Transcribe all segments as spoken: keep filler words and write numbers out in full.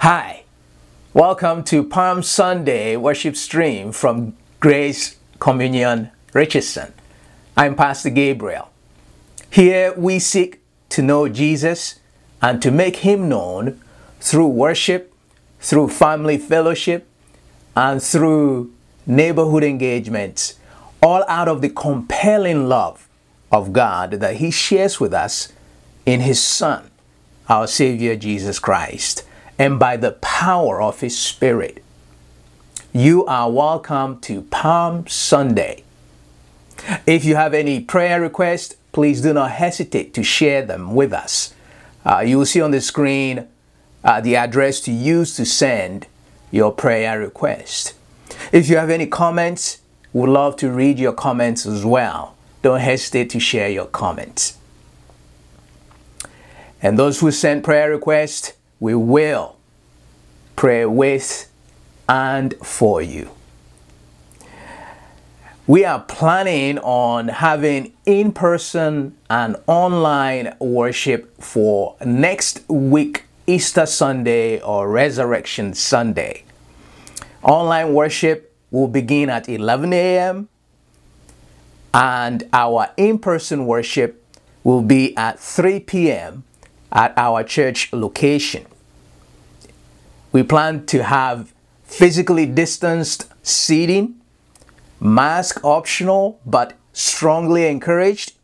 Hi, welcome to Palm Sunday worship stream from Grace Communion Richardson. I'm Pastor Gabriel. Here we seek to know Jesus and to make Him known through worship, through family fellowship, and through neighborhood engagements, all out of the compelling love of God that He shares with us in His Son, our Savior Jesus Christ, and by the power of His Spirit. You are welcome to Palm Sunday. If you have any prayer requests, please do not hesitate to share them with us. Uh, you will see on the screen uh, the address to use to send your prayer request. If you have any comments, we'd love to read your comments as well. Don't hesitate to share your comments. And those who send prayer requests, we will pray with and for you. We are planning on having in-person and online worship for next week, Easter Sunday or Resurrection Sunday. Online worship will begin at eleven a.m. and our in-person worship will be at three p.m. at our church location. We plan to have physically distanced seating, mask optional but strongly encouraged.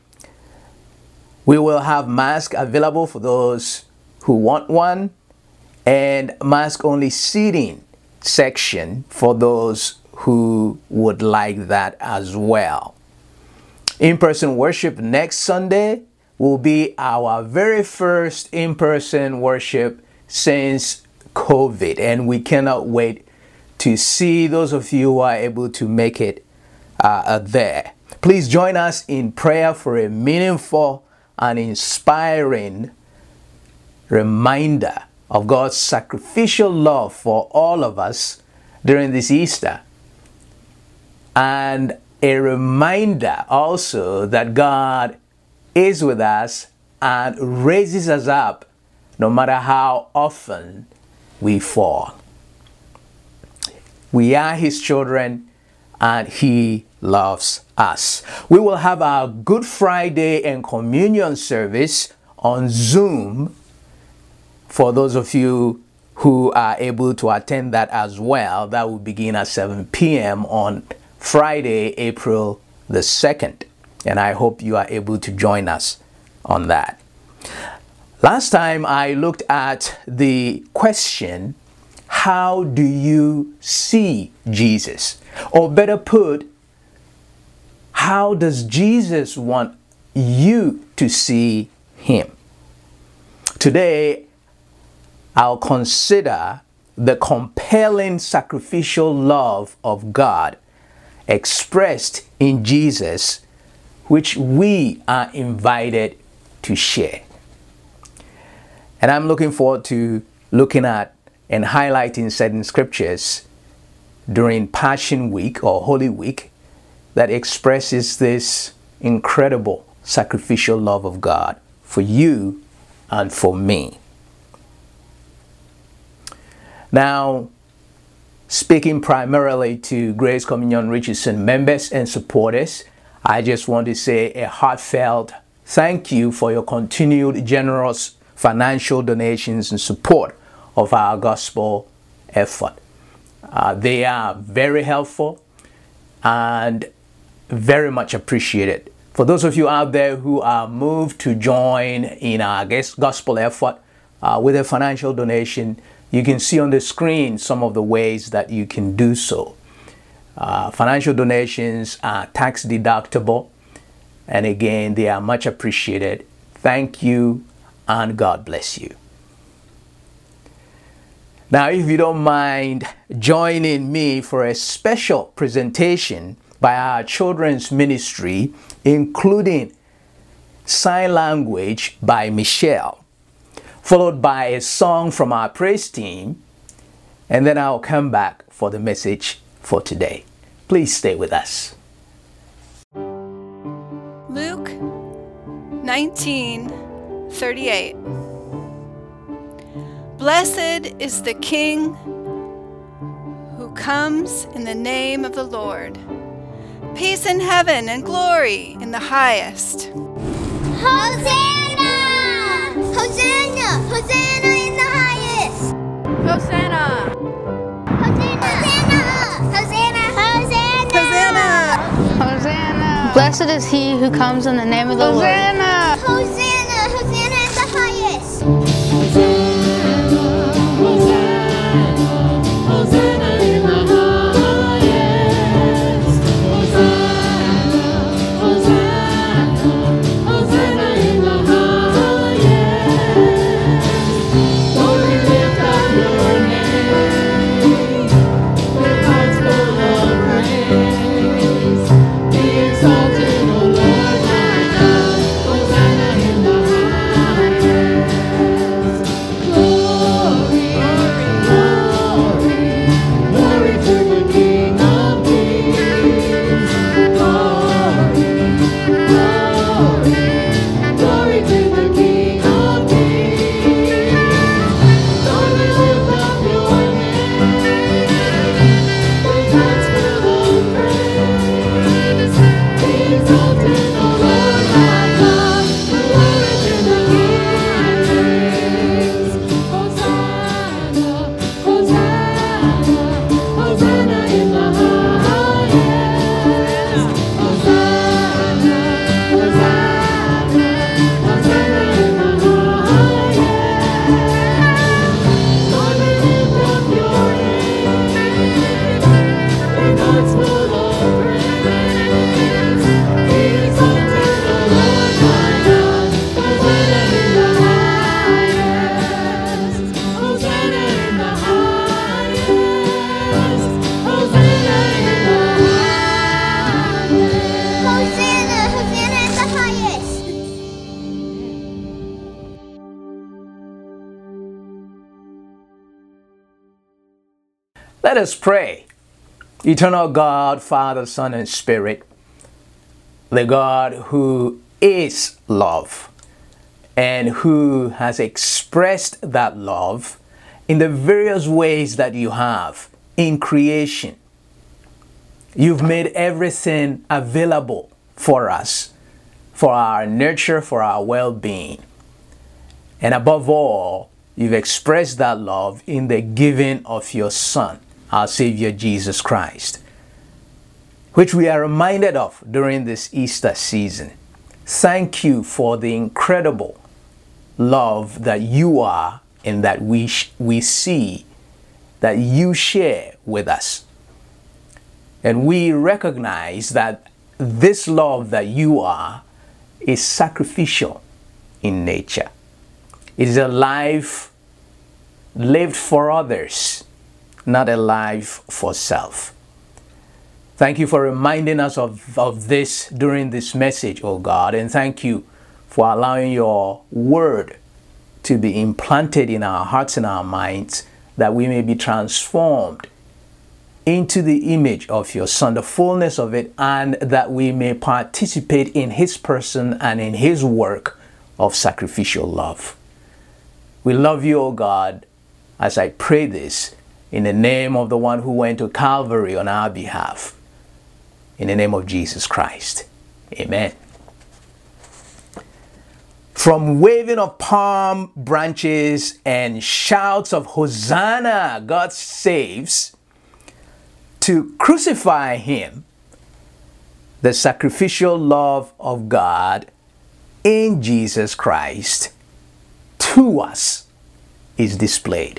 We will have mask available for those who want one, and mask only seating section for those who would like that as well. In-person worship next Sunday will be our very first in-person worship since COVID, and we cannot wait to see those of you who are able to make it uh, there. Please join us in prayer for a meaningful and inspiring reminder of God's sacrificial love for all of us during this Easter, and a reminder also that God is with us and raises us up no matter how often we fall. We are His children and He loves us. We will have our Good Friday and communion service on Zoom for those of you who are able to attend that as well. That will begin at seven p.m. on Friday, April the second. And I hope you are able to join us on that. Last time I looked at the question, how do you see Jesus? Or better put, how does Jesus want you to see Him? Today, I'll consider the compelling sacrificial love of God expressed in Jesus, which we are invited to share. And I'm looking forward to looking at and highlighting certain scriptures during Passion Week or Holy Week that expresses this incredible sacrificial love of God for you and for me. Now, speaking primarily to Grace Communion Richardson members and supporters, I just want to say a heartfelt thank you for your continued generous financial donations and support of our gospel effort. Uh, they are very helpful and very much appreciated. For those of you out there who are moved to join in our gospel effort uh, with a financial donation, you can see on the screen some of the ways that you can do so. Uh, financial donations are tax deductible, and again, they are much appreciated. Thank you, and God bless you. Now, if you don't mind joining me for a special presentation by our children's ministry, including sign language by Michelle, followed by a song from our praise team, and then I'll come back for the message for today. Please stay with us. Luke nineteen thirty-eight. Blessed is the King who comes in the name of the Lord. Peace in heaven and glory in the highest. Hosanna! Hosanna! Hosanna in the highest! Hosanna! Hosanna! Hosanna! Hosanna! Hosanna! Hosanna! Blessed is he who comes in the name of the Lord. Hosanna! Hosanna! Hosanna in the highest! Let us pray. Eternal God, Father, Son, and Spirit, the God who is love and who has expressed that love in the various ways that you have in creation. You've made everything available for us, for our nurture, for our well-being. And above all, you've expressed that love in the giving of your Son, our Savior Jesus Christ, which we are reminded of during this Easter season. Thank you for the incredible love that you are and that we, sh- we see that you share with us. And we recognize that this love that you are is sacrificial in nature. It is a life lived for others, not a life for self. Thank you for reminding us of, of this during this message, oh God, and thank you for allowing your word to be implanted in our hearts and our minds, that we may be transformed into the image of your Son, the fullness of it, and that we may participate in his person and in his work of sacrificial love. We love you, O God, as I pray this in the name of the one who went to Calvary on our behalf. In the name of Jesus Christ. Amen. From waving of palm branches and shouts of Hosanna, God saves, to crucify him, the sacrificial love of God in Jesus Christ to us is displayed.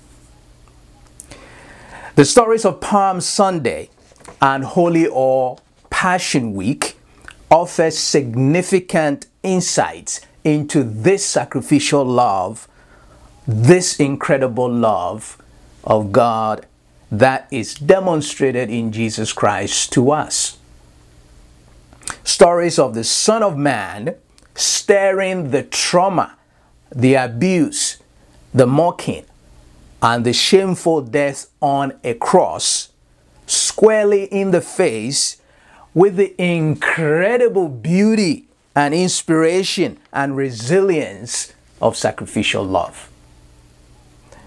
The stories of Palm Sunday and Holy or Passion Week offer significant insights into this sacrificial love, this incredible love of God that is demonstrated in Jesus Christ to us. Stories of the Son of Man staring the trauma, the abuse, the mocking, and the shameful death on a cross squarely in the face with the incredible beauty and inspiration and resilience of sacrificial love.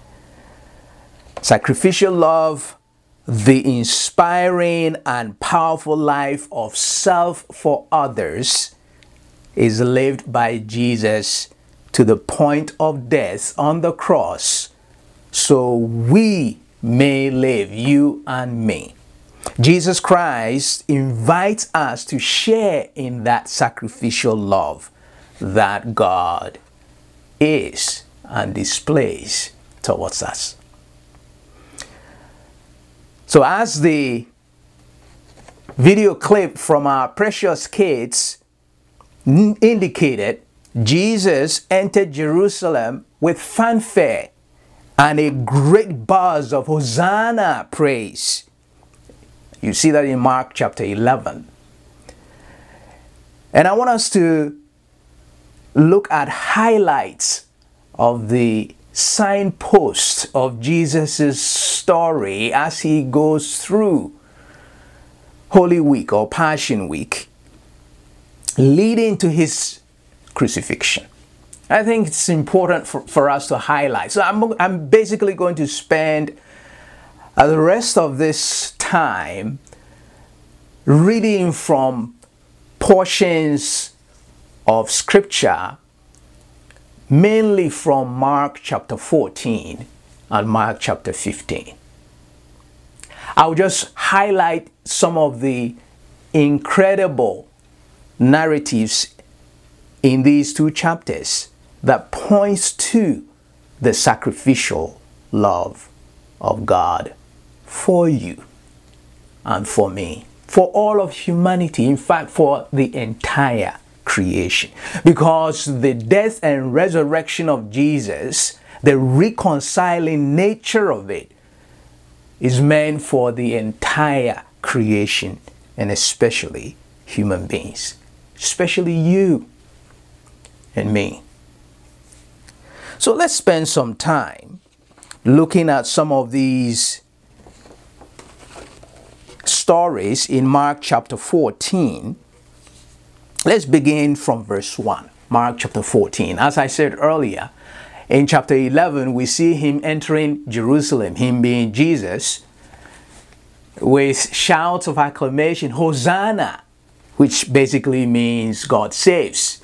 Sacrificial love, the inspiring and powerful life of self for others, is lived by Jesus to the point of death on the cross, so we may live, you and me. Jesus Christ invites us to share in that sacrificial love that God is and displays towards us. So as the video clip from our precious kids indicated, Jesus entered Jerusalem with fanfare and a great buzz of Hosanna praise. You see that in Mark chapter eleven. And I want us to look at highlights of the signposts of Jesus' story as he goes through Holy Week or Passion Week, leading to his crucifixion. I think it's important for, for us to highlight. So I'm, I'm basically going to spend uh, the rest of this time reading from portions of scripture, mainly from Mark chapter fourteen and Mark chapter fifteen. I'll just highlight some of the incredible narratives in these two chapters that points to the sacrificial love of God for you and for me, for all of humanity, in fact, for the entire creation. Because the death and resurrection of Jesus, the reconciling nature of it, is meant for the entire creation, and especially human beings, especially you and me. So let's spend some time looking at some of these stories in Mark chapter fourteen. Let's begin from verse one. Mark chapter fourteen. As I said earlier, in chapter eleven, we see him entering Jerusalem, him being Jesus, with shouts of acclamation, Hosanna, which basically means God saves.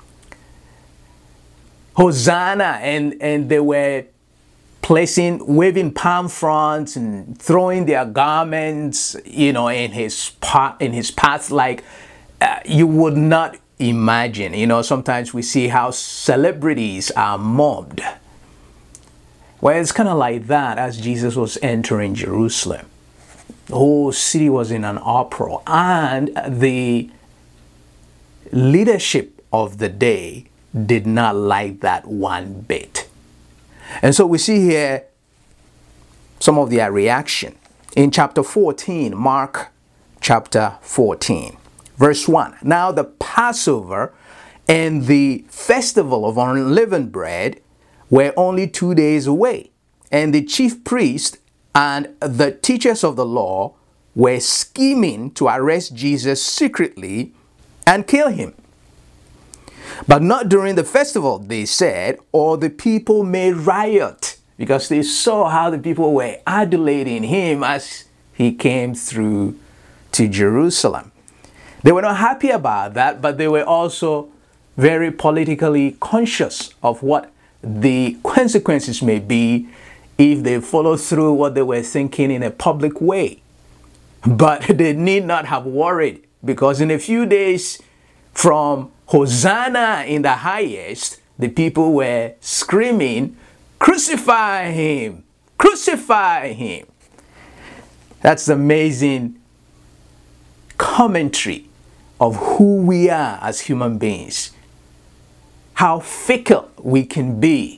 Hosanna, and, and they were placing, waving palm fronds and throwing their garments, you know, in his path, in his path, like uh, you would not imagine. You know, sometimes we see how celebrities are mobbed. Well, it's kind of like that as Jesus was entering Jerusalem. The whole city was in an uproar, and the leadership of the day did not like that one bit. And so we see here some of their reaction. In chapter fourteen, Mark chapter fourteen, verse one. Now the Passover and the festival of unleavened bread were only two days away, and the chief priest and the teachers of the law were scheming to arrest Jesus secretly and kill him. But not during the festival, they said, or the people may riot, because they saw how the people were adulating him as he came through to Jerusalem. They were not happy about that, but they were also very politically conscious of what the consequences may be if they follow through what they were thinking in a public way. But they need not have worried, because in a few days from Hosanna in the highest, the people were screaming, crucify him, crucify him. That's the amazing commentary of who we are as human beings. How fickle we can be.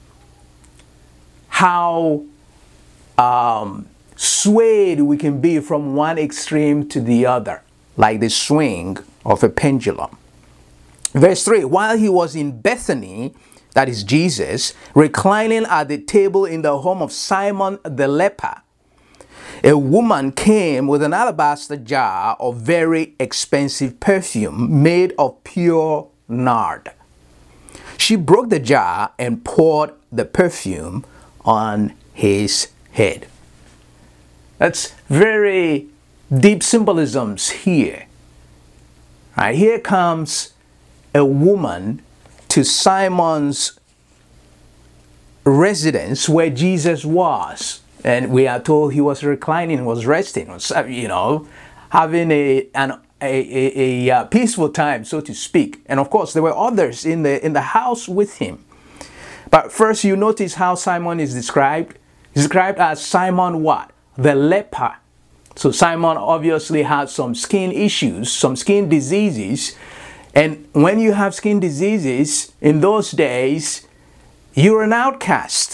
How um, swayed we can be from one extreme to the other, like the swing of a pendulum. Verse three, while he was in Bethany, that is Jesus, reclining at the table in the home of Simon the leper, a woman came with an alabaster jar of very expensive perfume made of pure nard. She broke the jar and poured the perfume on his head. That's very deep symbolisms here. Right, here comes a woman to Simon's residence where Jesus was. And we are told he was reclining, was resting, was, you know, having a, an, a, a, a peaceful time, so to speak. And of course, there were others in the, in the house with him. But first, you notice how Simon is described. He's described as Simon what? The leper. So Simon obviously had some skin issues, some skin diseases. And when you have skin diseases, in those days, you're an outcast.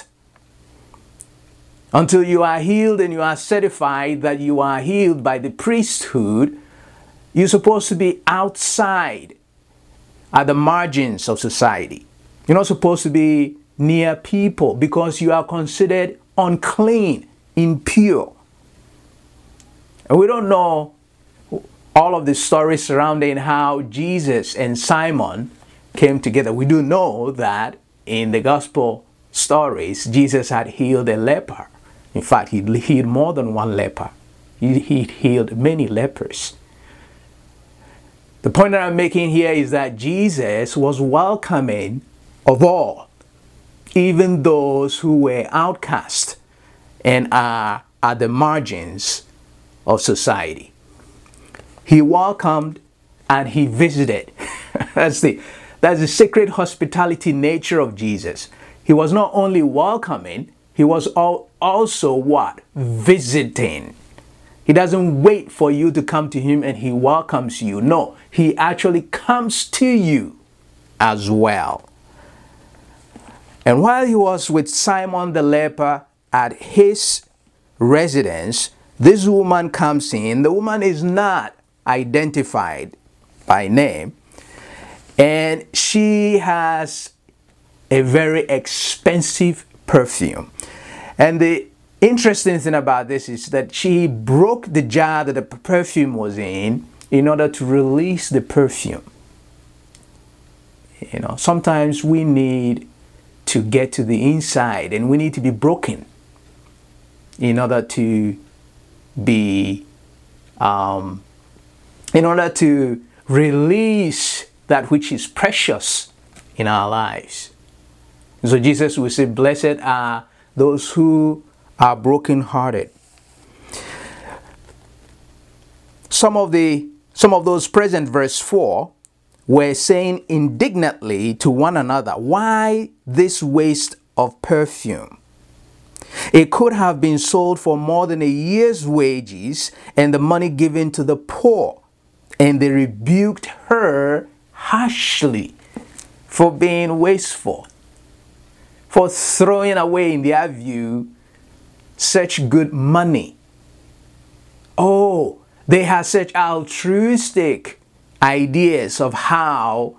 Until you are healed and you are certified that you are healed by the priesthood, you're supposed to be outside at the margins of society. You're not supposed to be near people because you are considered unclean, impure. And we don't know all of the stories surrounding how Jesus and Simon came together. We do know that in the gospel stories, Jesus had healed a leper. In fact, he healed more than one leper. He, he healed many lepers. The point that I'm making here is that Jesus was welcoming of all, even those who were outcast and are at the margins of society. He welcomed and he visited. That's the, that's the sacred hospitality nature of Jesus. He was not only welcoming, he was all, also what? Visiting. He doesn't wait for you to come to him and he welcomes you. No, he actually comes to you as well. And while he was with Simon the leper at his residence, this woman comes in. The woman is not identified by name, and she has a very expensive perfume. And the interesting thing about this is that she broke the jar that the perfume was in in order to release the perfume. You know, sometimes we need to get to the inside and we need to be broken in order to be um, in order to release that which is precious in our lives. So Jesus will say, blessed are those who are brokenhearted. Some of the some of those present, verse four, were saying indignantly to one another, why this waste of perfume? It could have been sold for more than a year's wages and the money given to the poor. And they rebuked her harshly for being wasteful, for throwing away, in their view, such good money. Oh, they had such altruistic ideas of how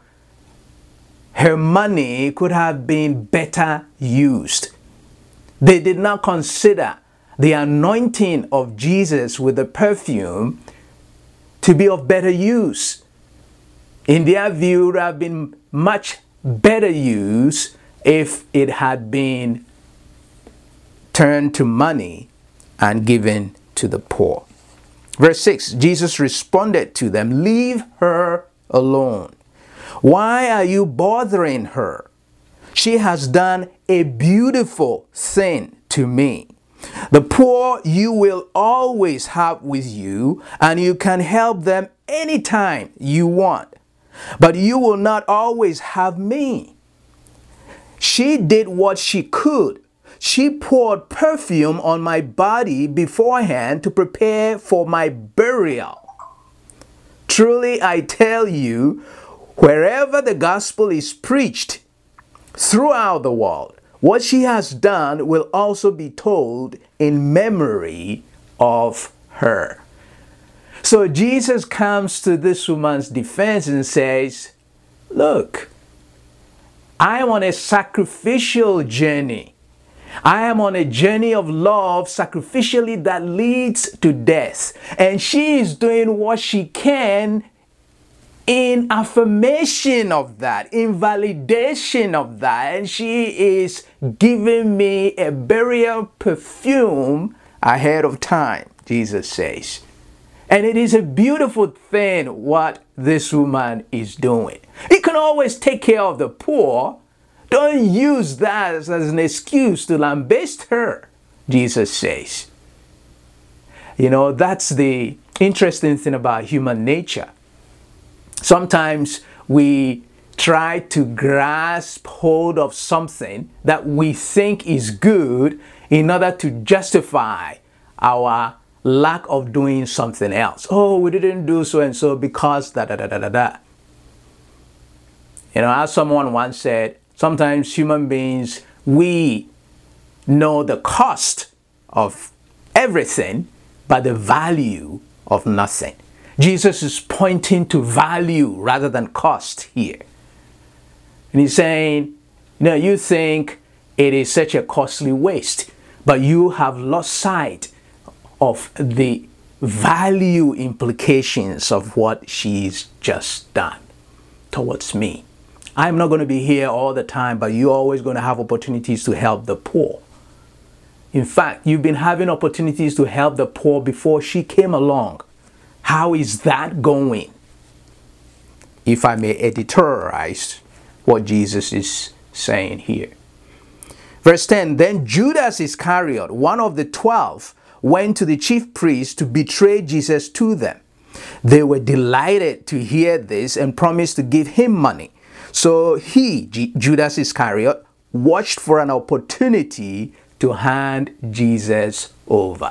her money could have been better used. They did not consider the anointing of Jesus with the perfume to be of better use. In their view, it would have been much better use if it had been turned to money and given to the poor. Verse six, Jesus responded to them, leave her alone. Why are you bothering her? She has done a beautiful thing to me. The poor you will always have with you, and you can help them anytime you want. But you will not always have me. She did what she could. She poured perfume on my body beforehand to prepare for my burial. Truly, I tell you, wherever the gospel is preached throughout the world, what she has done will also be told in memory of her. So Jesus comes to this woman's defense and says, look, I am on a sacrificial journey. I am on a journey of love sacrificially that leads to death. And she is doing what she can in affirmation of that, in validation of that. And she is giving me a burial perfume ahead of time, Jesus says. And it is a beautiful thing what this woman is doing. You can always take care of the poor. Don't use that as an excuse to lambaste her, Jesus says. You know, that's the interesting thing about human nature. Sometimes we try to grasp hold of something that we think is good in order to justify our lack of doing something else. Oh, we didn't do so and so because da da da da da da. You know, as someone once said, sometimes human beings, we know the cost of everything, but the value of nothing. Jesus is pointing to value rather than cost here. And he's saying, you know, you think it is such a costly waste, but you have lost sight of the value implications of what she's just done towards me. I'm not going to be here all the time, but you're always going to have opportunities to help the poor. In fact, you've been having opportunities to help the poor before she came along. How is that going? If I may editorialize what Jesus is saying here. Verse ten, then Judas Iscariot, one of the twelve, went to the chief priests to betray Jesus to them. They were delighted to hear this and promised to give him money. So he, G- Judas Iscariot, watched for an opportunity to hand Jesus over.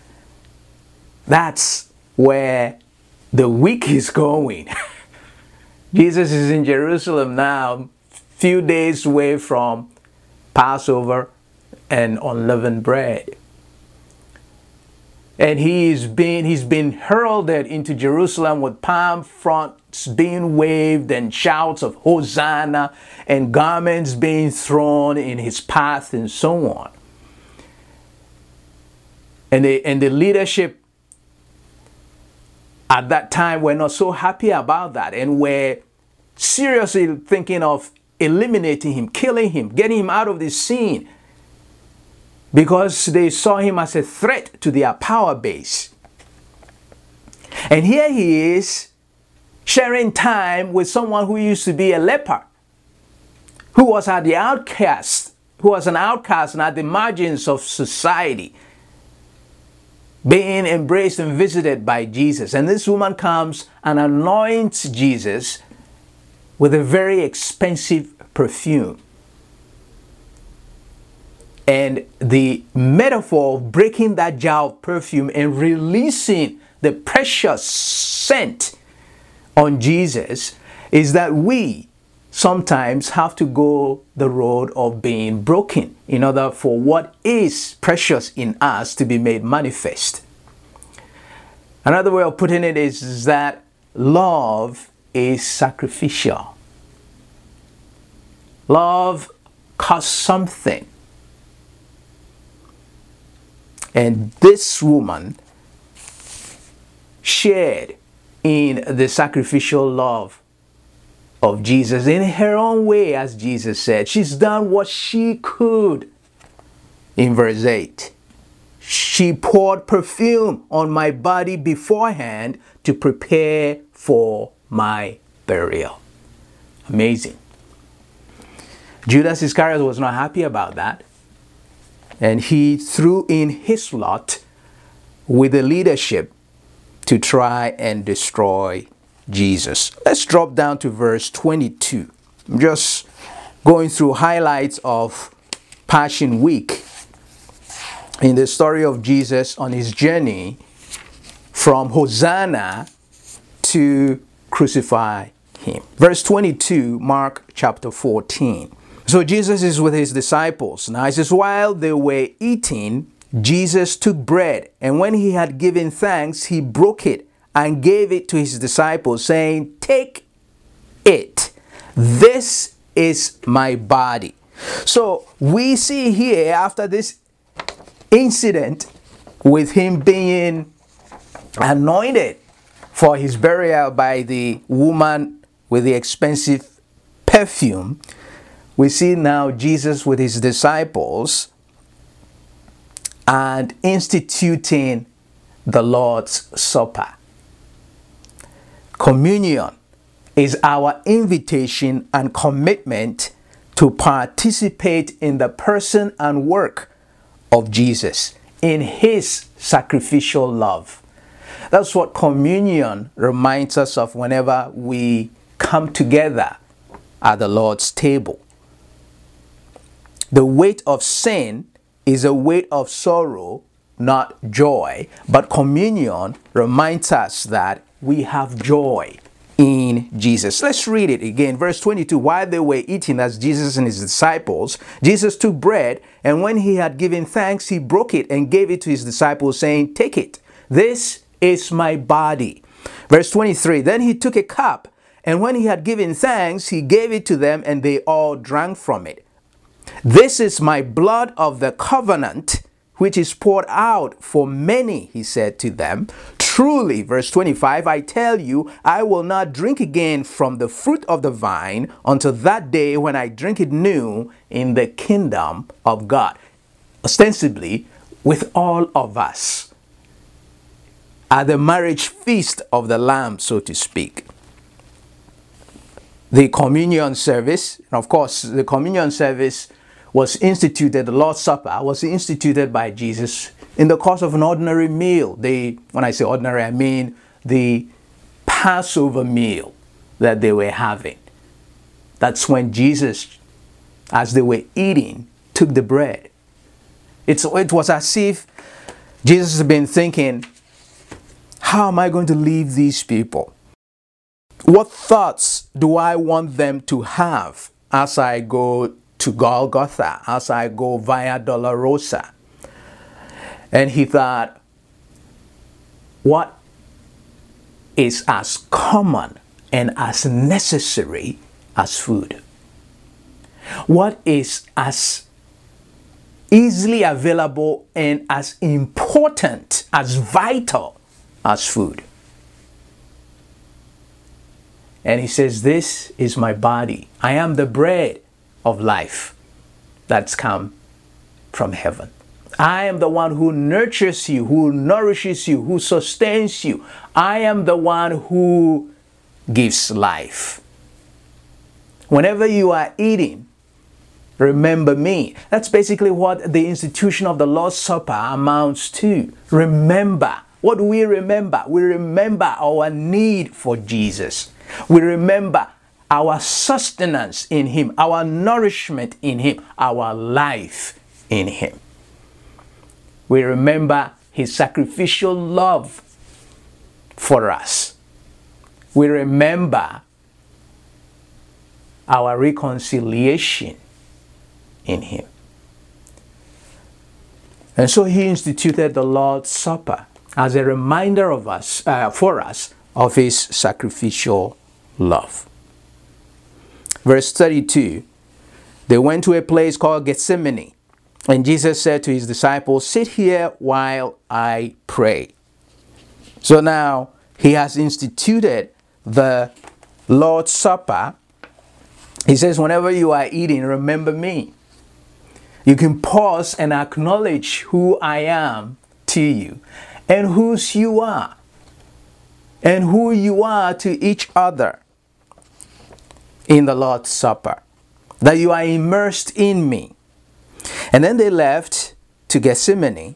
That's where the week is going. Jesus is in Jerusalem now, few days away from Passover and unleavened bread. And he's been, he's been heralded into Jerusalem with palm fronts being waved and shouts of Hosanna and garments being thrown in his path and so on. And the, and the leadership at that time were not so happy about that and were seriously thinking of eliminating him, killing him, getting him out of the scene, because they saw him as a threat to their power base. And here he is sharing time with someone who used to be a leper, who was at the outcast, who was an outcast and at the margins of society, being embraced and visited by Jesus. And this woman comes and anoints Jesus with a very expensive perfume. And the metaphor of breaking that jar of perfume and releasing the precious scent on Jesus is that we sometimes have to go the road of being broken in order for what is precious in us to be made manifest. Another way of putting it is, is that love is sacrificial. Love costs something. And this woman shared in the sacrificial love of Jesus in her own way, as Jesus said. She's done what she could. In verse eight, she poured perfume on my body beforehand to prepare for my burial. Amazing. Judas Iscariot was not happy about that. And he threw in his lot with the leadership to try and destroy Jesus. Let's drop down to verse twenty-two. I'm just going through highlights of Passion Week in the story of Jesus on his journey from Hosanna to crucify him. Verse twenty-two, Mark chapter fourteen. So Jesus is with his disciples. Now it says, while they were eating, Jesus took bread, and when he had given thanks, he broke it and gave it to his disciples, saying, take it. This is my body. So we see here, after this incident with him being anointed for his burial by the woman with the expensive perfume, we see now Jesus with his disciples and instituting the Lord's Supper. Communion is our invitation and commitment to participate in the person and work of Jesus, in his sacrificial love. That's what communion reminds us of whenever we come together at the Lord's table. The weight of sin is a weight of sorrow, not joy, but communion reminds us that we have joy in Jesus. Let's read it again. Verse twenty-two, while they were eating, as Jesus and his disciples, Jesus took bread, and when he had given thanks, he broke it and gave it to his disciples, saying, "Take it. This is my body." Verse twenty-three, then he took a cup, and when he had given thanks, he gave it to them, and they all drank from it. "This is my blood of the covenant, which is poured out for many," he said to them. "Truly," verse twenty-five, "I tell you, I will not drink again from the fruit of the vine until that day when I drink it new in the kingdom of God." Ostensibly, with all of us at the marriage feast of the Lamb, so to speak. The communion service, of course, the communion service was instituted, the Lord's Supper was instituted by Jesus in the course of an ordinary meal. They, when I say ordinary, I mean the Passover meal that they were having. That's when Jesus, as they were eating, took the bread. It's, it was as if Jesus had been thinking, how am I going to leave these people? What thoughts do I want them to have as I go to Golgotha, as I go via Dolorosa? And he thought, what is as common and as necessary as food? What is as easily available and as important, as vital as food? And he says, "This is my body. I am the bread of life that's come from heaven. I am the one who nurtures you, who nourishes you, who sustains you. I am the one who gives life. Whenever you are eating, remember me." That's basically what the institution of the Lord's Supper amounts to. Remember. What do we remember? We remember our need for Jesus. We remember our sustenance in him, our nourishment in him, our life in him. We remember his sacrificial love for us. We remember our reconciliation in him. And so he instituted the Lord's Supper as a reminder of us, uh, for us, of his sacrificial love. Verse thirty-two, they went to a place called Gethsemane, and Jesus said to his disciples, "Sit here while I pray." So now he has instituted the Lord's Supper. He says, whenever you are eating, remember me. You can pause and acknowledge who I am to you and whose you are and who you are to each other in the Lord's Supper, that you are immersed in me. And then they left to Gethsemane,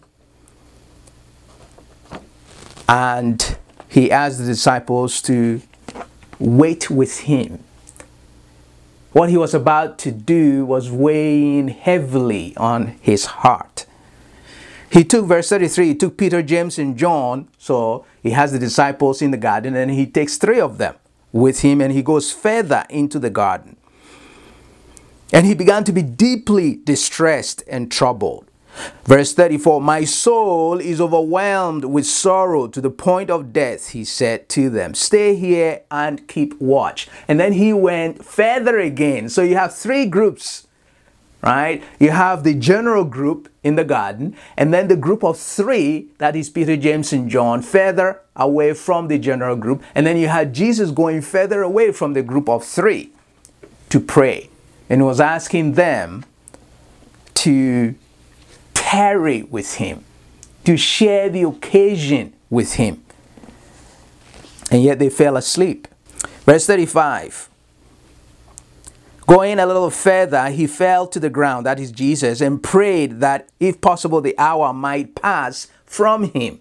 and he asked the disciples to wait with him. What he was about to do was weighing heavily on his heart. He took, verse thirty-three, he took Peter, James, and John. So he has the disciples in the garden, and he takes three of them with him, and he goes further into the garden. And he began to be deeply distressed and troubled. Verse thirty-four, "My soul is overwhelmed with sorrow to the point of death," he said to them. "Stay here and keep watch." And then he went further again. So you have three groups right? You have the general group in the garden, and then the group of three, that is Peter, James, and John, further away from the general group. And then you had Jesus going further away from the group of three to pray. And he was asking them to tarry with him, to share the occasion with him. And yet they fell asleep. Verse thirty-five. Going a little further, he fell to the ground, that is Jesus, and prayed that if possible the hour might pass from him.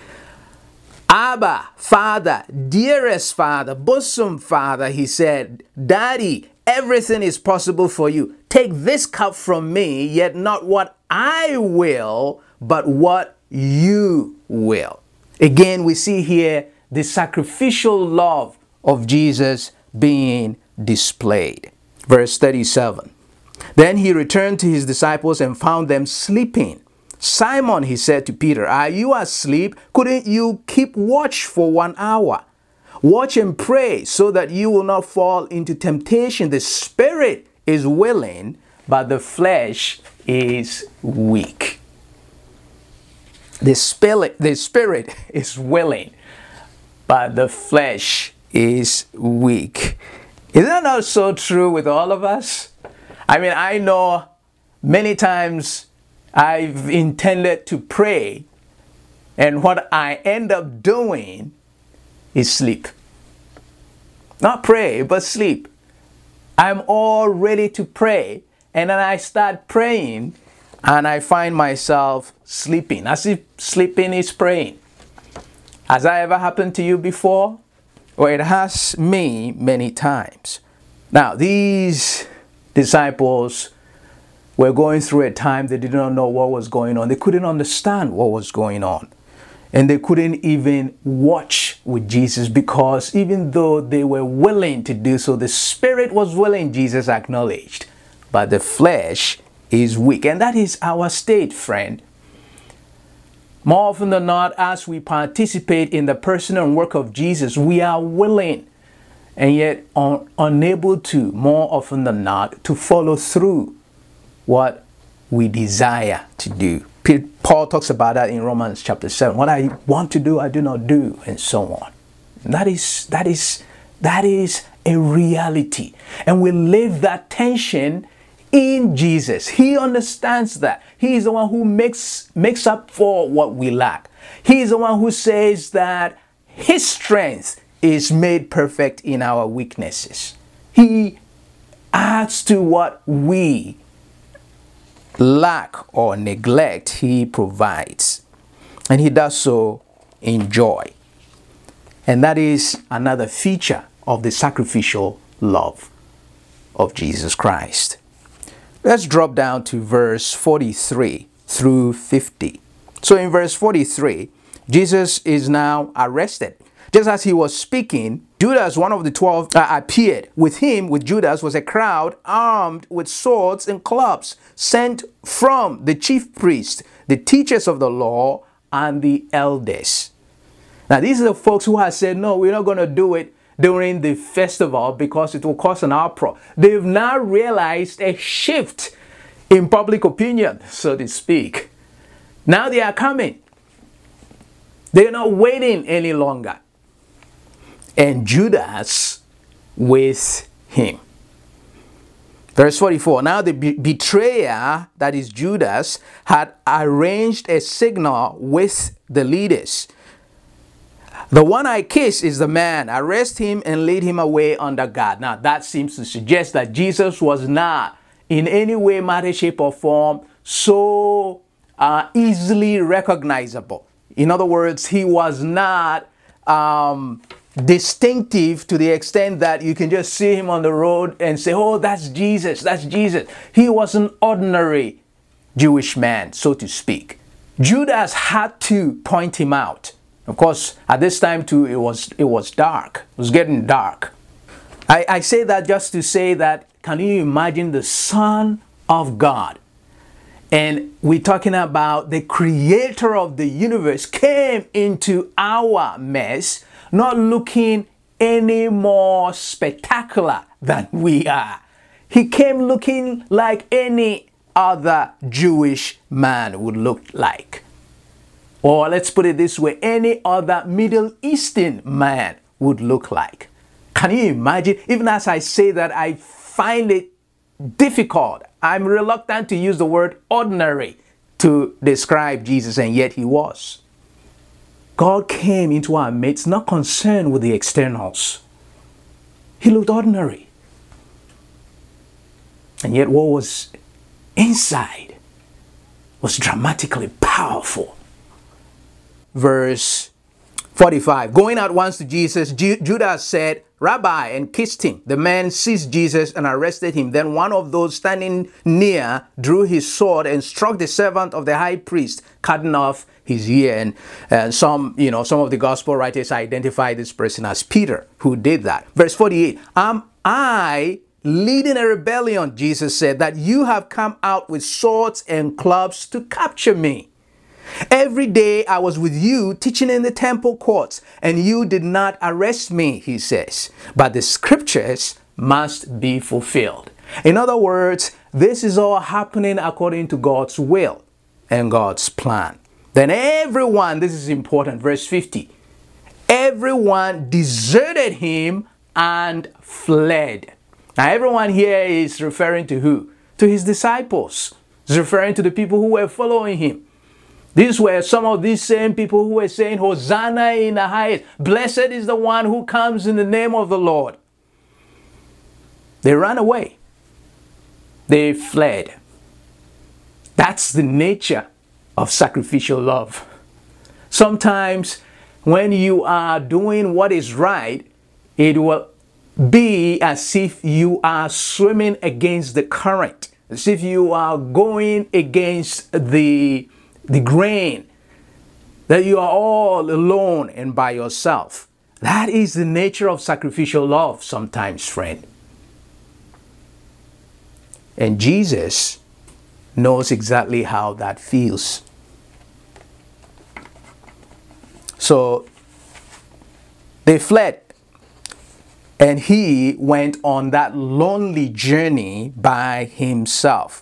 Abba, Father, dearest Father, bosom Father, he said, Daddy, everything is possible for you. Take this cup from me, yet not what I will, but what you will. Again, we see here the sacrificial love of Jesus being displayed. Verse thirty-seven. Then he returned to his disciples and found them sleeping. Simon, he said to Peter, are you asleep? Couldn't you keep watch for one hour? Watch and pray so that you will not fall into temptation. The spirit is willing, but the flesh is weak. The spirit, the spirit is willing, but the flesh is weak. Is that not so true with all of us? I mean, I know many times I've intended to pray, and what I end up doing is sleep. Not pray, but sleep. I'm all ready to pray, and then I start praying, and I find myself sleeping, as if sleeping is praying. Has that ever happened to you before? Well, it has me many times. Now, these disciples were going through a time they did not know what was going on. They couldn't understand what was going on. And they couldn't even watch with Jesus, because even though they were willing to do so, the spirit was willing, Jesus acknowledged, but the flesh is weak. And that is our state, friend. More often than not, as we participate in the person and work of Jesus, we are willing and yet un- unable to, more often than not, to follow through what we desire to do. Paul talks about that in Romans chapter seven. What I want to do, I do not do, and so on. And that is, that is, that is a reality. And we live that tension in Jesus. He understands that. He is the one who makes, makes up for what we lack. He is the one who says that his strength is made perfect in our weaknesses. He adds to what we lack or neglect, he provides. And he does so in joy. And that is another feature of the sacrificial love of Jesus Christ. Let's drop down to verse forty-three through fifty. So in verse forty-three, Jesus is now arrested. Just as he was speaking, Judas, one of the twelve, uh, appeared. With him, with Judas, was a crowd armed with swords and clubs, sent from the chief priests, the teachers of the law, and the elders. Now, these are the folks who have said, no, we're not going to do it during the festival because it will cause an uproar. They've now realized a shift in public opinion, so to speak. Now they are coming. They're not waiting any longer. And Judas with him. Verse forty-four, now the be- betrayer, that is Judas, had arranged a signal with the leaders. The one I kiss is the man. Arrest him and lead him away under guard. Now that seems to suggest that Jesus was not in any way, matter, shape, or form so uh, easily recognizable. In other words, he was not um, distinctive to the extent that you can just see him on the road and say, oh, that's Jesus, that's Jesus. He was an ordinary Jewish man, so to speak. Judas had to point him out. Of course, at this time too, it was it was dark. It was getting dark. I, I say that just to say that, can you imagine the Son of God? And we're talking about the creator of the universe came into our mess, not looking any more spectacular than we are. He came looking like any other Jewish man would look like. Or let's put it this way, any other Middle Eastern man would look like. Can you imagine? Even as I say that, I find it difficult. I'm reluctant to use the word ordinary to describe Jesus, and yet he was. God came into our midst not concerned with the externals. He looked ordinary. And yet what was inside was dramatically powerful. Verse forty-five. Going out once to Jesus, Ju- Judas said, "Rabbi," and kissed him. The man seized Jesus and arrested him. Then one of those standing near drew his sword and struck the servant of the high priest, cutting off his ear. And, and some, you know, some of the gospel writers identify this person as Peter, who did that. Verse forty-eight. Am I leading a rebellion, Jesus said, that you have come out with swords and clubs to capture me? Every day I was with you teaching in the temple courts, and you did not arrest me, he says. But the scriptures must be fulfilled. In other words, this is all happening according to God's will and God's plan. Then everyone, this is important, verse fifty, everyone deserted him and fled. Now everyone here is referring to who? To his disciples. It's referring to the people who were following him. These were some of these same people who were saying, Hosanna in the highest. Blessed is the one who comes in the name of the Lord. They ran away. They fled. That's the nature of sacrificial love. Sometimes when you are doing what is right, it will be as if you are swimming against the current, as if you are going against the the grain, that you are all alone and by yourself. That is the nature of sacrificial love sometimes, friend. And Jesus knows exactly how that feels. So they fled, and he went on that lonely journey by himself.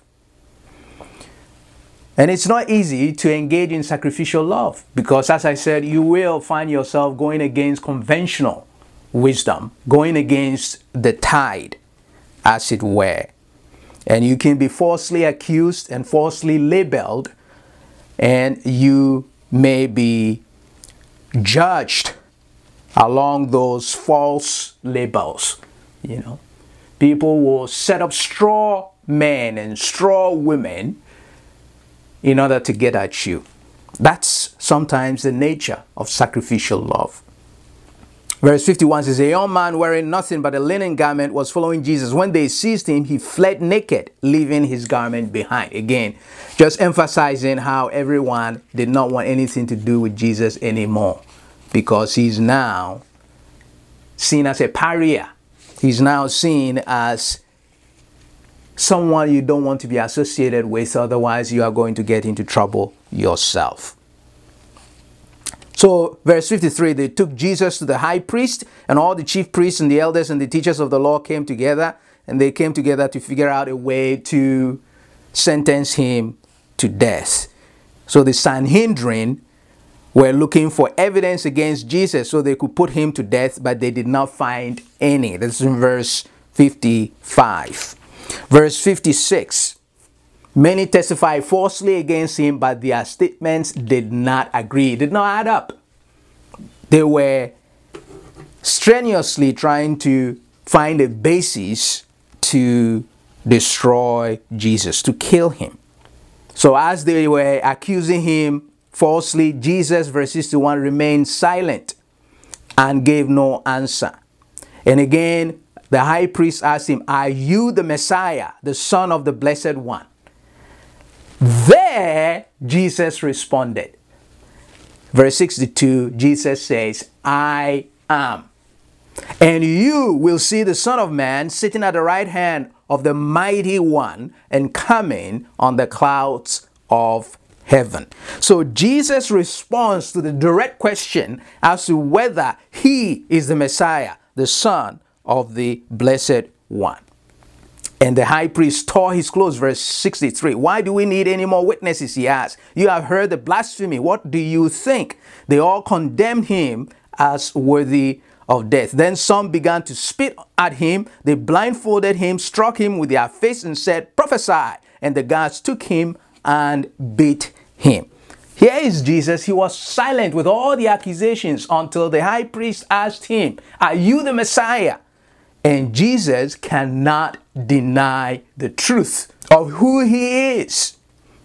And it's not easy to engage in sacrificial love because, as I said, you will find yourself going against conventional wisdom, going against the tide, as it were. And you can be falsely accused and falsely labeled, and you may be judged along those false labels. You know, people will set up straw men and straw women in order to get at you. That's sometimes the nature of sacrificial love. Verse fifty-one says, a young man wearing nothing but a linen garment was following Jesus. When they seized him, he fled naked, leaving his garment behind. Again, just emphasizing how everyone did not want anything to do with Jesus anymore, because he's now seen as a pariah. He's now seen as someone you don't want to be associated with, otherwise you are going to get into trouble yourself. So, verse fifty-three, they took Jesus to the high priest, and all the chief priests and the elders and the teachers of the law came together, and they came together to figure out a way to sentence him to death. So the Sanhedrin were looking for evidence against Jesus so they could put him to death, but they did not find any. That's in verse fifty-five. Verse fifty-six, many testified falsely against him, but their statements did not agree, did not add up. They were strenuously trying to find a basis to destroy Jesus, to kill him. So as they were accusing him falsely, Jesus, verse sixty-one, remained silent and gave no answer. And again, the high priest asked him, are you the Messiah, the Son of the Blessed One? There, Jesus responded. Verse sixty-two, Jesus says, I am. And you will see the Son of Man sitting at the right hand of the Mighty One and coming on the clouds of heaven. So Jesus responds to the direct question as to whether he is the Messiah, the Son of the Blessed One. And the high priest tore his clothes, verse sixty-three. Why do we need any more witnesses, he asked. You have heard the blasphemy. What do you think? They all condemned him as worthy of death. Then some began to spit at him. They blindfolded him, struck him with their face and said, prophesy. And the guards took him and beat him. Here is Jesus. He was silent with all the accusations until the high priest asked him, are you the Messiah? And Jesus cannot deny the truth of who he is,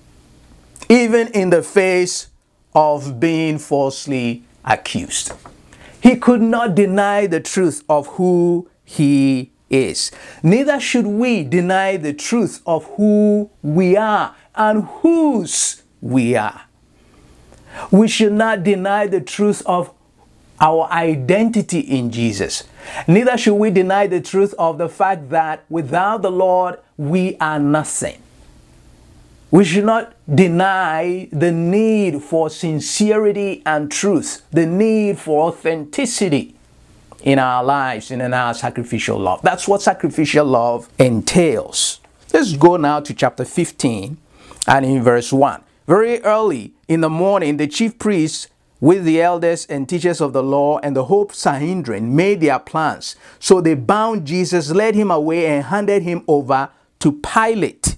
even in the face of being falsely accused. He could not deny the truth of who he is. Neither should we deny the truth of who we are and whose we are. We should not deny the truth of our identity in Jesus. Neither should we deny the truth of the fact that without the Lord, we are nothing. We should not deny the need for sincerity and truth, the need for authenticity in our lives and in our sacrificial love. That's what sacrificial love entails. Let's go now to chapter fifteen and in verse one. Very early in the morning, the chief priests with the elders and teachers of the law and the whole Sanhedrin made their plans. So they bound Jesus, led him away, and handed him over to Pilate.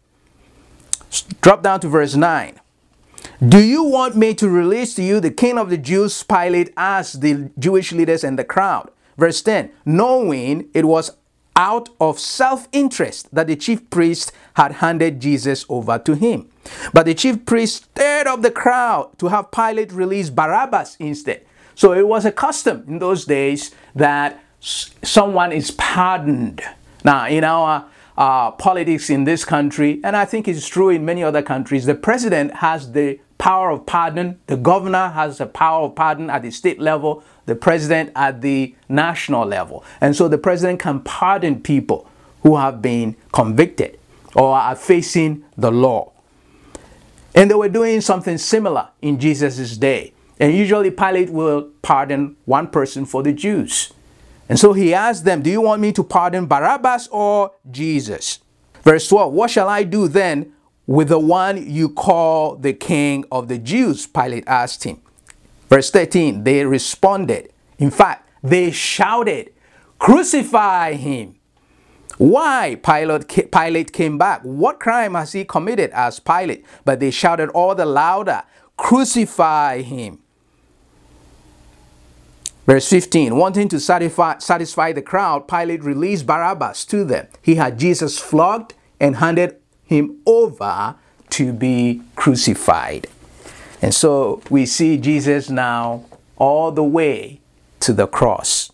Drop down to verse nine. Do you want me to release to you the king of the Jews? Pilate asked the Jewish leaders and the crowd. Verse ten. Knowing it was out of self-interest that the chief priest had handed Jesus over to him. But the chief priest stirred up the crowd to have Pilate release Barabbas instead. So it was a custom in those days that someone is pardoned. Now, in our uh, politics in this country, and I think it's true in many other countries, the president has the power of pardon. The governor has the power of pardon at the state level, the president at the national level. And so the president can pardon people who have been convicted or are facing the law. And they were doing something similar in Jesus' day. And usually Pilate will pardon one person for the Jews. And so he asked them, do you want me to pardon Barabbas or Jesus? Verse twelve, what shall I do then with the one you call the king of the Jews? Pilate asked him. Verse thirteen, they responded. In fact, they shouted, crucify him. Why? Pilate, Pilate came back. What crime has he committed? Asked Pilate. But they shouted all the louder, crucify him. Verse fifteen, wanting to satisfy, satisfy the crowd, Pilate released Barabbas to them. He had Jesus flogged and handed him over to be crucified. And so we see Jesus now all the way to the cross.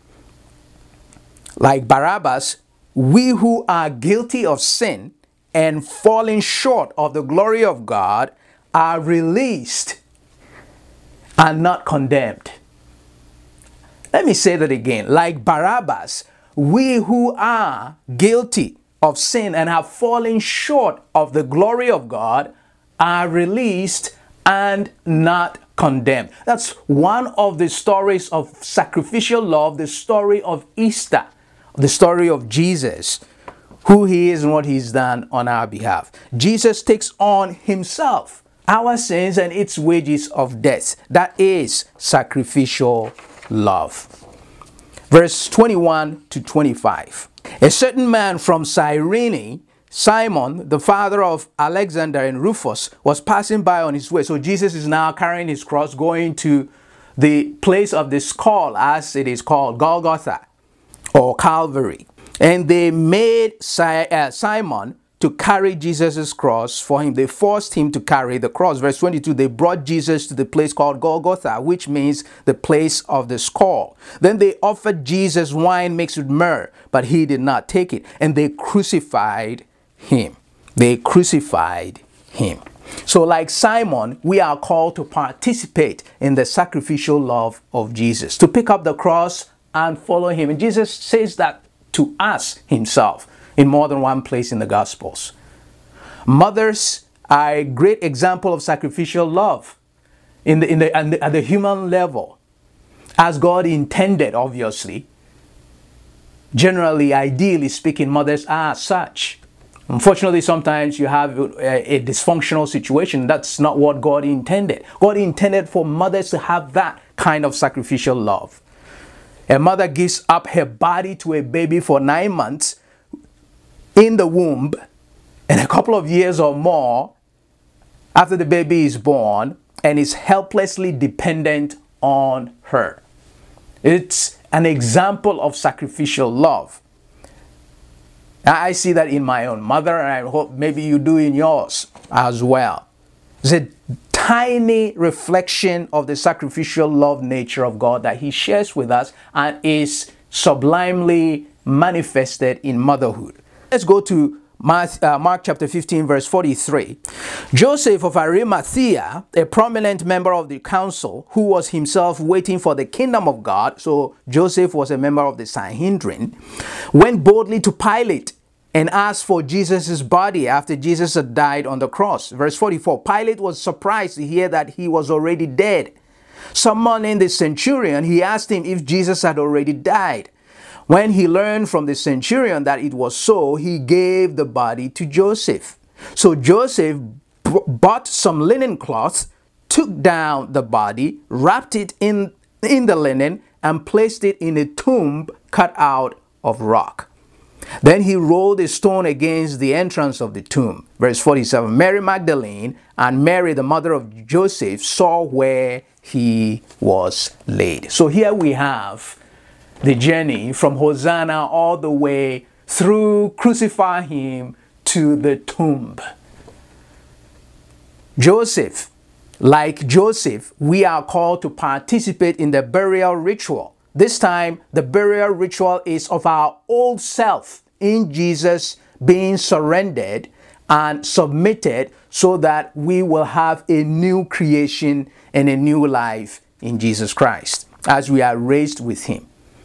Like Barabbas, we who are guilty of sin and falling short of the glory of God are released and not condemned. Let me say that again. Like Barabbas, we who are guilty of sin and have fallen short of the glory of God are released and not condemned. That's one of the stories of sacrificial love, the story of Easter, the story of Jesus, who he is and what he's done on our behalf. Jesus takes on himself our sins and its wages of death. That is sacrificial love. Verse twenty-one to twenty-five. A certain man from Cyrene, Simon, the father of Alexander and Rufus, was passing by on his way. So Jesus is now carrying his cross, going to the place of the skull, as it is called, Golgotha or Calvary. And they made Simon to carry Jesus' cross for him. They forced him to carry the cross. Verse twenty-two, they brought Jesus to the place called Golgotha, which means the place of the skull. Then they offered Jesus wine mixed with myrrh, but he did not take it. And they crucified him. They crucified him. So like Simon, we are called to participate in the sacrificial love of Jesus, to pick up the cross and follow him. And Jesus says that to us himself in more than one place in the Gospels. Mothers are a great example of sacrificial love in the, in the, at the, at the human level, as God intended, obviously. Generally, ideally speaking, mothers are such. Unfortunately, sometimes you have a, a dysfunctional situation. That's not what God intended. God intended for mothers to have that kind of sacrificial love. A mother gives up her body to a baby for nine months in the womb, and a couple of years or more after the baby is born, and is helplessly dependent on her. It's an example of sacrificial love. I see that in my own mother, and I hope maybe you do in yours as well. It's a tiny reflection of the sacrificial love nature of God that He shares with us and is sublimely manifested in motherhood. Let's go to Mark, uh, Mark chapter fifteen, verse forty-three. Joseph of Arimathea, a prominent member of the council, who was himself waiting for the kingdom of God, so Joseph was a member of the Sanhedrin, went boldly to Pilate and asked for Jesus' body after Jesus had died on the cross. Verse forty-four, Pilate was surprised to hear that he was already dead. Summoning the centurion, he asked him if Jesus had already died. When he learned from the centurion that it was so, he gave the body to Joseph. So Joseph b- bought some linen cloths, took down the body, wrapped it in, in the linen, and placed it in a tomb cut out of rock. Then he rolled a stone against the entrance of the tomb. Verse forty-seven, Mary Magdalene and Mary, the mother of Joseph, saw where he was laid. So here we have the journey from Hosanna all the way through crucify him to the tomb. Joseph, like Joseph, we are called to participate in the burial ritual. This time, the burial ritual is of our old self in Jesus being surrendered and submitted so that we will have a new creation and a new life in Jesus Christ as we are raised with Him.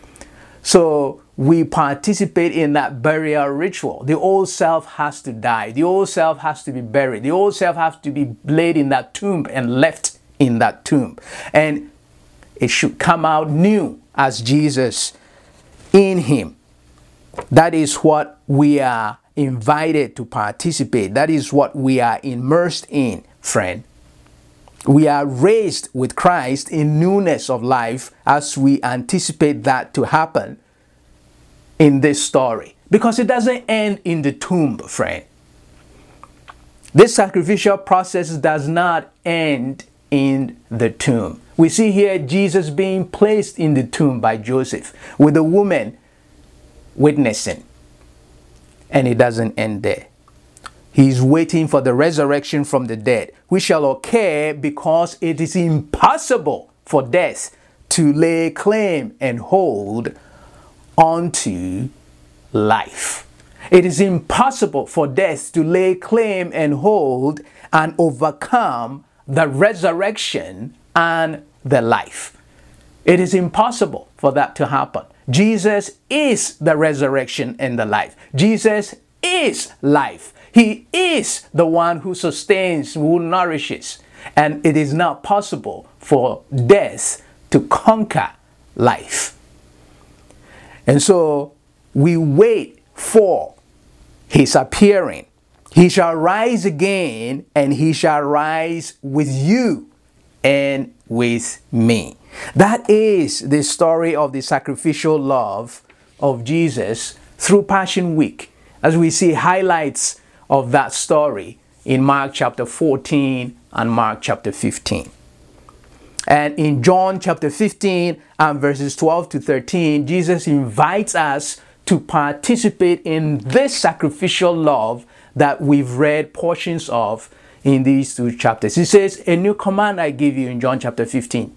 So we participate in that burial ritual. The old self has to die. The old self has to be buried. The old self has to be laid in that tomb and left in that tomb. And it should come out new as Jesus in Him. That is what we are invited to participate. That is what we are immersed in, friend. We are raised with Christ in newness of life as we anticipate that to happen in this story. Because it doesn't end in the tomb, friend. This sacrificial process does not end in the tomb. We see here Jesus being placed in the tomb by Joseph with the woman witnessing. And it doesn't end there. He's waiting for the resurrection from the dead, which shall occur because it is impossible for death to lay claim and hold onto life. It is impossible for death to lay claim and hold and overcome the resurrection and the life. It is impossible for that to happen. Jesus is the resurrection and the life. Jesus is life. He is the one who sustains, who nourishes. And it is not possible for death to conquer life. And so we wait for His appearing. He shall rise again, and He shall rise with you and with me. That is the story of the sacrificial love of Jesus through Passion Week, as we see highlights of that story in Mark chapter fourteen and Mark chapter fifteen. And in John chapter fifteen and verses twelve to thirteen, Jesus invites us to participate in this sacrificial love that we've read portions of in these two chapters. He says, a new command I give you in John chapter fifteen.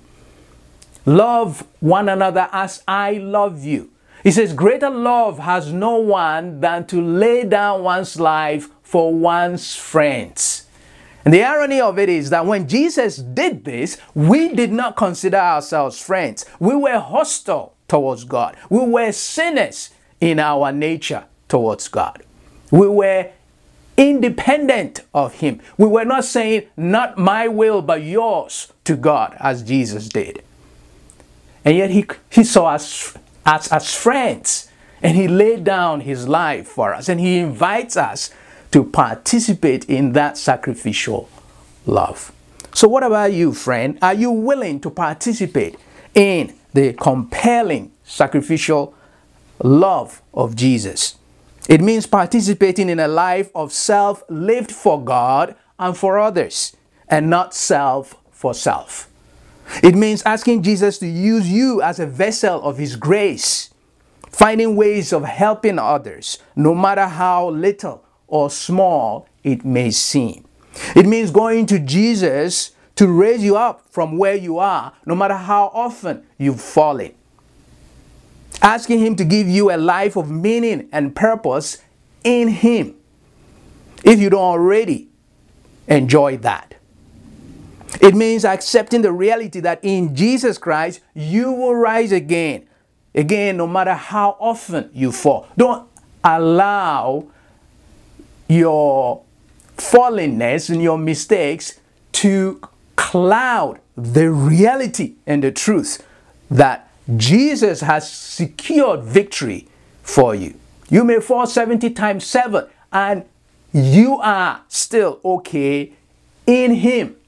Love one another as I love you. He says, greater love has no one than to lay down one's life for one's friends. And the irony of it is that when Jesus did this, we did not consider ourselves friends. We were hostile towards God. We were sinners in our nature towards God. We were independent of Him. We were not saying, not my will, but yours to God, as Jesus did. And yet He, he saw us as, as friends. And he laid down his life for us. And he invites us to participate in that sacrificial love. So what about you, friend? Are you willing to participate in the compelling sacrificial love of Jesus? It means participating in a life of self lived for God and for others, and not self for self. It means asking Jesus to use you as a vessel of his grace, finding ways of helping others, no matter how little or small it may seem. It means going to Jesus to raise you up from where you are, no matter how often you've fallen. Asking him to give you a life of meaning and purpose in him, if you don't already enjoy that. It means accepting the reality that in Jesus Christ, you will rise again. Again, no matter how often you fall. Don't allow your fallenness and your mistakes to cloud the reality and the truth that Jesus has secured victory for you. You may fall seventy times seven and you are still okay in him,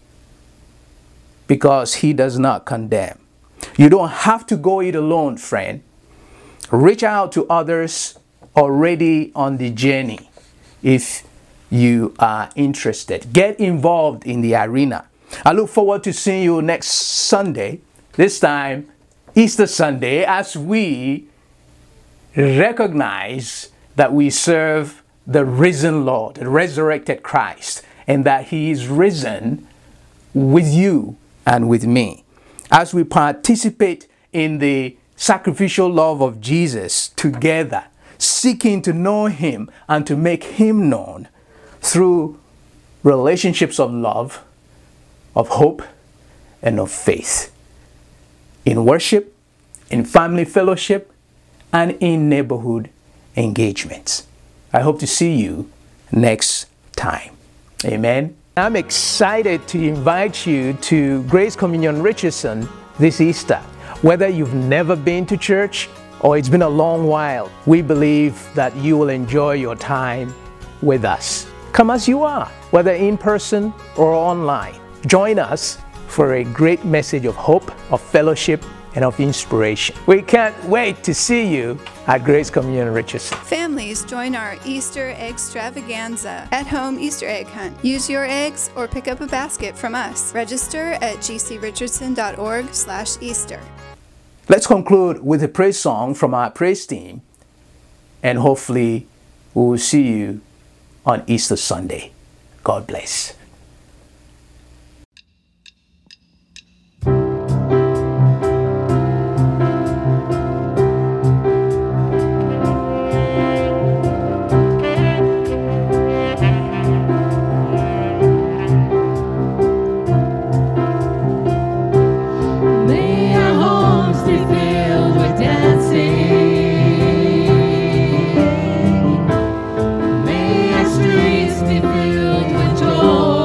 because he does not condemn. You don't have to go it alone, friend. Reach out to others already on the journey if you are interested. Get involved in the arena. I look forward to seeing you next Sunday, this time Easter Sunday, as we recognize that we serve the risen Lord, the resurrected Christ, and that he is risen with you and with me. As we participate in the sacrificial love of Jesus together, seeking to know him and to make him known through relationships of love, of hope, and of faith. In worship, in family fellowship, and in neighborhood engagements. I hope to see you next time. Amen. I'm excited to invite you to Grace Communion Richardson this Easter. Whether you've never been to church or it's been a long while, we believe that you will enjoy your time with us. Come as you are, whether in person or online. Join us for a great message of hope, of fellowship, and of inspiration. We can't wait to see you at Grace Communion Richardson. Families, join our Easter extravaganza at-home Easter egg hunt. Use your eggs or pick up a basket from us. Register at g c richardson dot org slash Easter. Let's conclude with a praise song from our praise team, and hopefully we will see you on Easter Sunday. God bless. May our streets be filled with joy.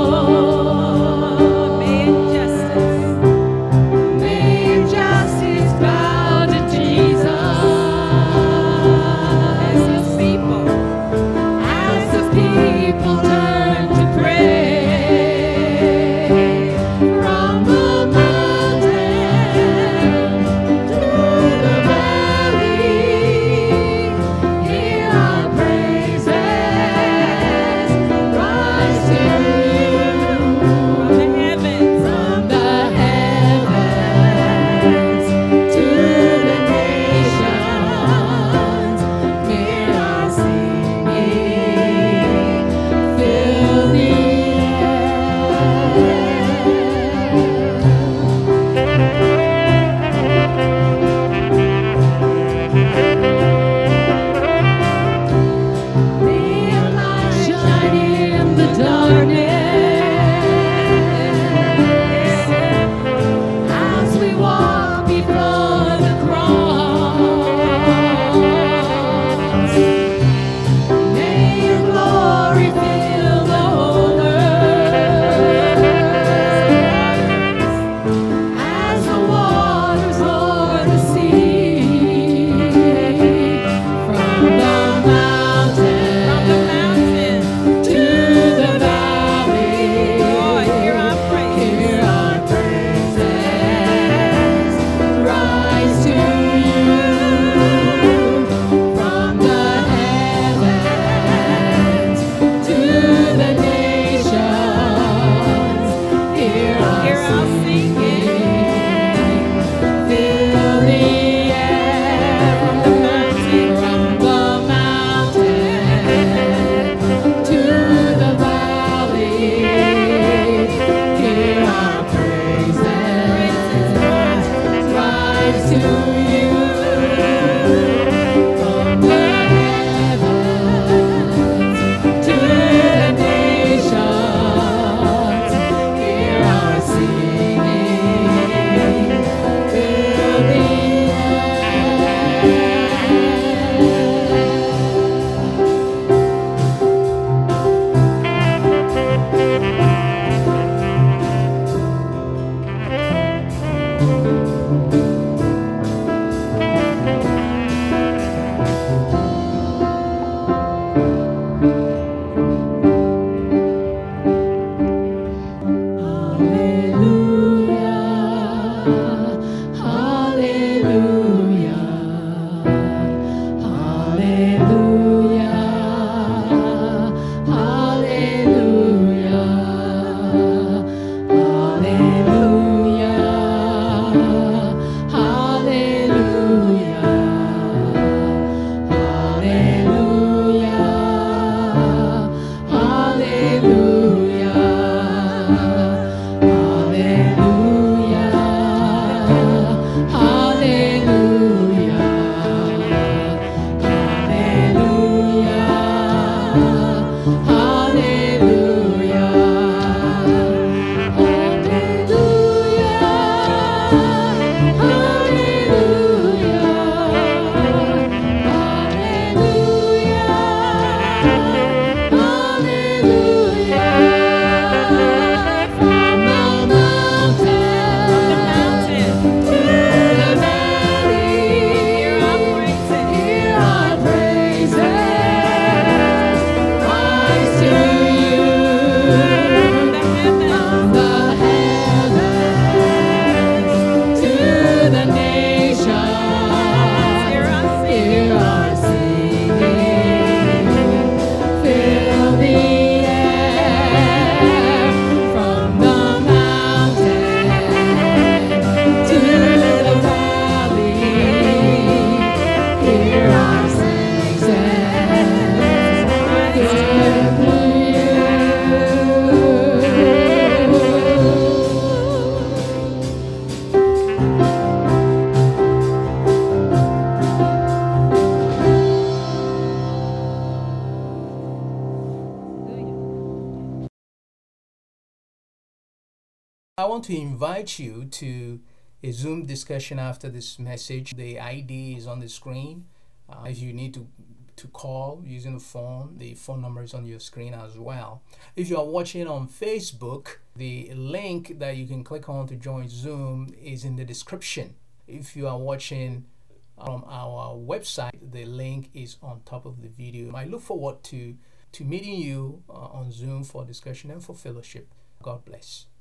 I want to invite you to a Zoom discussion after this message. The I D is on the screen. Uh, if you need to to call using the phone, the phone number is on your screen as well. If you are watching on Facebook, the link that you can click on to join Zoom is in the description. If you are watching from our website, the link is on top of the video. I look forward to to meeting you uh, on Zoom for discussion and for fellowship. God bless.